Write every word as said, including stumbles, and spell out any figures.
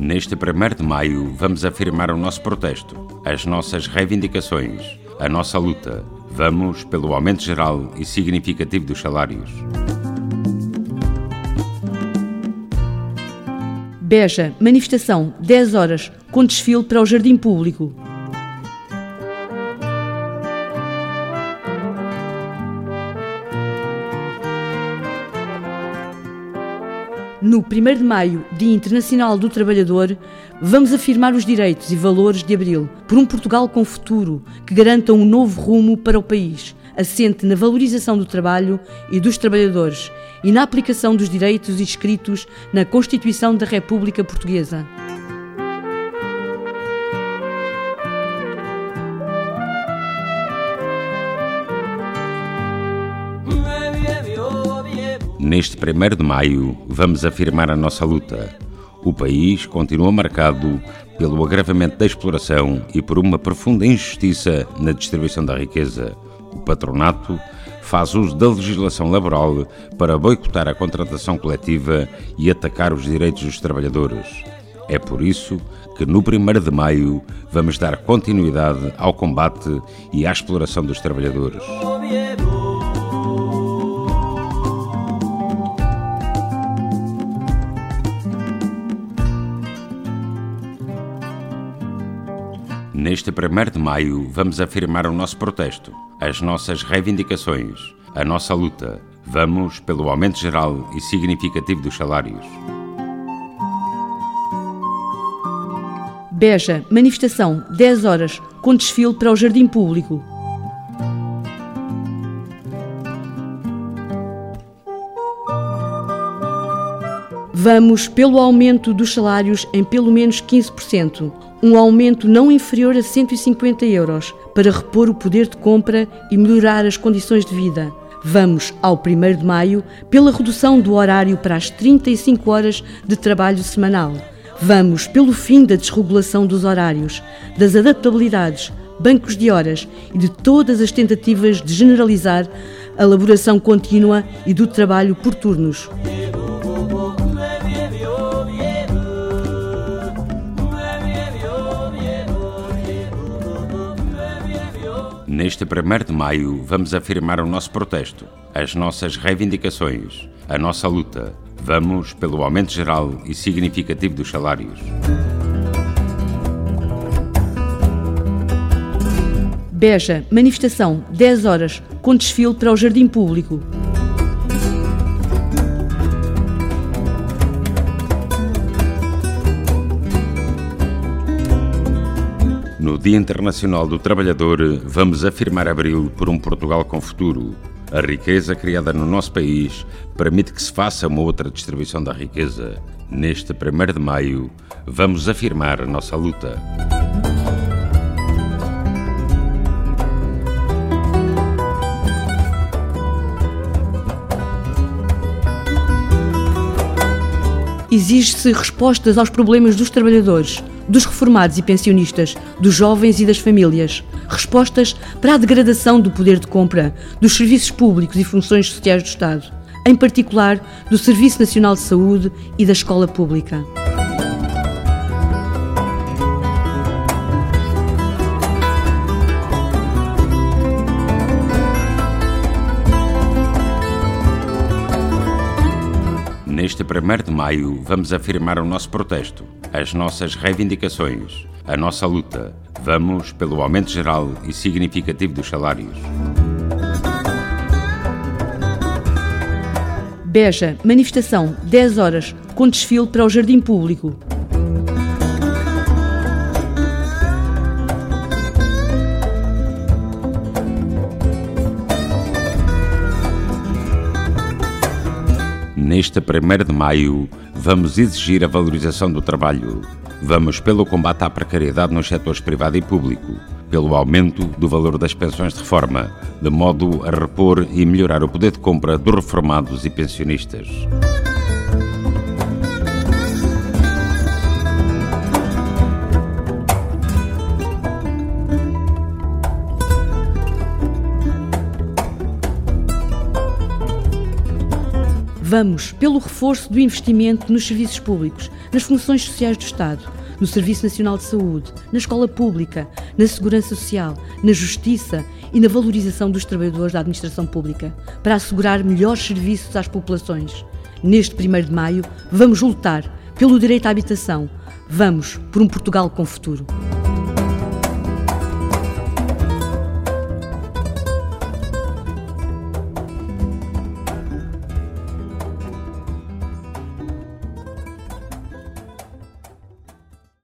Neste primeiro de maio, vamos afirmar o nosso protesto, as nossas reivindicações, a nossa luta. Vamos pelo aumento geral e significativo dos salários. Beja, manifestação, dez horas, com desfile para o Jardim Público. No primeiro de maio, Dia Internacional do Trabalhador, vamos afirmar os direitos e valores de Abril por um Portugal com futuro que garanta um novo rumo para o país, assente na valorização do trabalho e dos trabalhadores e na aplicação dos direitos inscritos na Constituição da República Portuguesa. Neste primeiro de maio, vamos afirmar a nossa luta. O país continua marcado pelo agravamento da exploração e por uma profunda injustiça na distribuição da riqueza. O patronato faz uso da legislação laboral para boicotar a contratação coletiva e atacar os direitos dos trabalhadores. É por isso que no primeiro de maio vamos dar continuidade ao combate e à exploração dos trabalhadores. Neste primeiro de maio, vamos afirmar o nosso protesto, as nossas reivindicações, a nossa luta. Vamos pelo aumento geral e significativo dos salários. Beja, manifestação, dez horas, com desfile para o Jardim Público. Vamos pelo aumento dos salários em pelo menos quinze por cento, um aumento não inferior a cento e cinquenta euros, para repor o poder de compra e melhorar as condições de vida. Vamos, ao primeiro de maio, pela redução do horário para as trinta e cinco horas de trabalho semanal. Vamos pelo fim da desregulação dos horários, das adaptabilidades, bancos de horas e de todas as tentativas de generalizar a elaboração contínua e do trabalho por turnos. Neste primeiro de maio, vamos afirmar o nosso protesto, as nossas reivindicações, a nossa luta. Vamos pelo aumento geral e significativo dos salários. Beja, manifestação, dez horas, com desfile para o Jardim Público. No Dia Internacional do Trabalhador, vamos afirmar Abril por um Portugal com futuro. A riqueza criada no nosso país permite que se faça uma outra distribuição da riqueza. Neste primeiro de maio, vamos afirmar a nossa luta. Exige-se respostas aos problemas dos trabalhadores, dos reformados e pensionistas, dos jovens e das famílias. Respostas para a degradação do poder de compra, dos serviços públicos e funções sociais do Estado, em particular do Serviço Nacional de Saúde e da escola pública. Neste primeiro de maio, vamos afirmar o nosso protesto, as nossas reivindicações, a nossa luta. Vamos pelo aumento geral e significativo dos salários. Beja, manifestação, dez horas, com desfile para o Jardim Público. Neste primeiro de maio, vamos exigir a valorização do trabalho. Vamos pelo combate à precariedade nos setores privado e público, pelo aumento do valor das pensões de reforma, de modo a repor e melhorar o poder de compra dos reformados e pensionistas. Vamos pelo reforço do investimento nos serviços públicos, nas funções sociais do Estado, no Serviço Nacional de Saúde, na escola pública, na segurança social, na justiça e na valorização dos trabalhadores da administração pública, para assegurar melhores serviços às populações. Neste primeiro de maio, vamos lutar pelo direito à habitação. Vamos por um Portugal com futuro.